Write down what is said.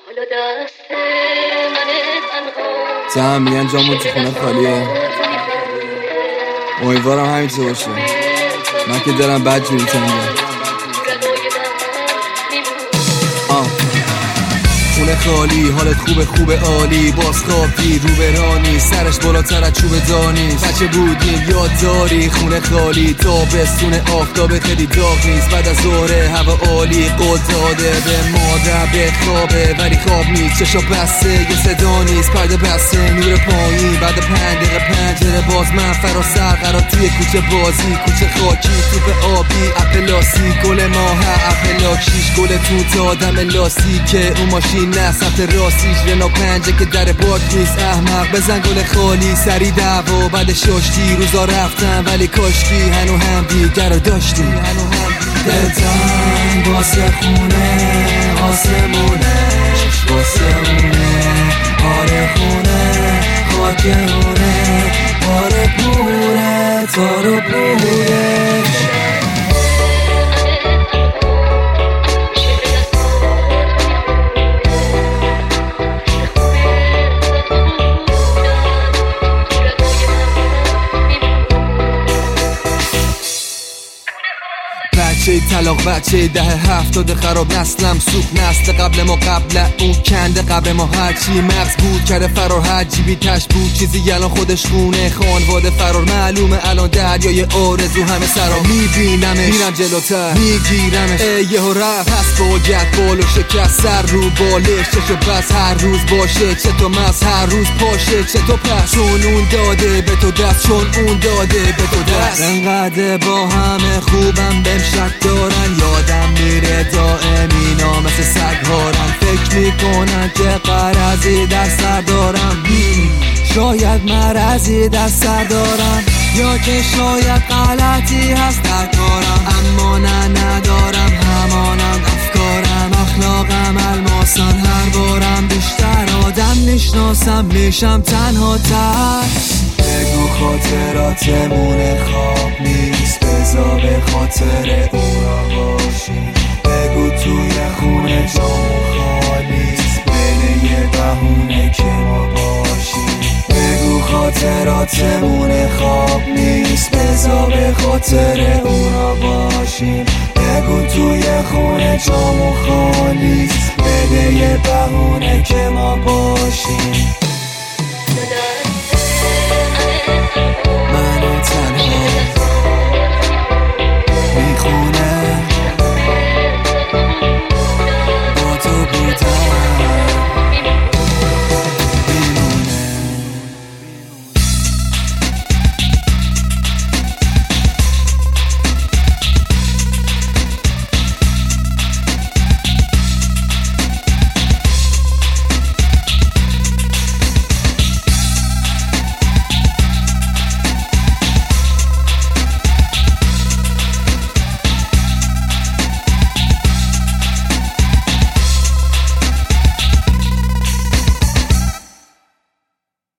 هم میگن جامون تو خونه خالیه، امیدوارم همینطور باشه. من که دارم بد جوری تنگم. خونه خالی، حالت خوبه عالی، باز خوابی رو برانی، سرش بالاتر از چوب دانی. بچه بودیم یاد داری، خونه خالی تابستون آفتاب خیلی داغ نیست، بعد از ظهر هوا عالی، قول داده به مادر به خوابه ولی خواب نیست، چشا بسته یه صدا نیست، پرده بسته نور پایین، بعد 5 دقیقه پنجره باز، من فراسر قرار توی کوچه بازی، کوچه خاکی توپ آبی اپلاسی، گل ماه اپلاک 6 گل توت آدم لاسی که اون ماشین نه سمت راستیش، رنا 5 که در باک نیست، احمق بزن گل خالی، سری دعوا بعد شاشتی، روزا رفتن ولی کاشکی هنو هم دیگر رو داشتی، هنو هم دلتنگ واسه خونه آسمونش واسه اونه، آره خونه خاکونه، باره پوره تارو پورش. بچه طلاق بچه 10-70 خراب نسلم سوخت نسل قبل ما، قبل اون کنده قبل ما، هرچی مغز بود کرده فرار، هر جیبی تش بود چیزی الان خودش خونه، خانواده فرار معلومه الان دریای آرزو همه سرا، میبینمش میرم جلوتر میگیرمش یهو رفت، پس باید بالو شکست سر رو بالش، چشو بس هر روز باشه، چه تو مز هر روز پاشه، چه تو پس چون اون داده به تو دست، چون اون داده به تو دست، انقدر با همه خوبم بهم شک دارن، یادم میره دائم اینا مثل سگ هارن، فکر میکنن که قرضی در سر دارم، شاید مرضی در سر دارم، یا که شاید غلطی هست در کارم، اما نه ندارم همانند افکارم، اخلاقم الماسن، هر بارم بیشتر آدم میشناسم میشم تنها تر، بگو خاطراتمون خواب نیست، بذار به خاطر اونا باشیم، بگو توی خونه جامون خالیست، بله یه بهونه که ما باشیم، بگو خاطراتمون خواب نیست، بذار به خاطر اونا باشیم، بگو توی خونه جامون خالیست.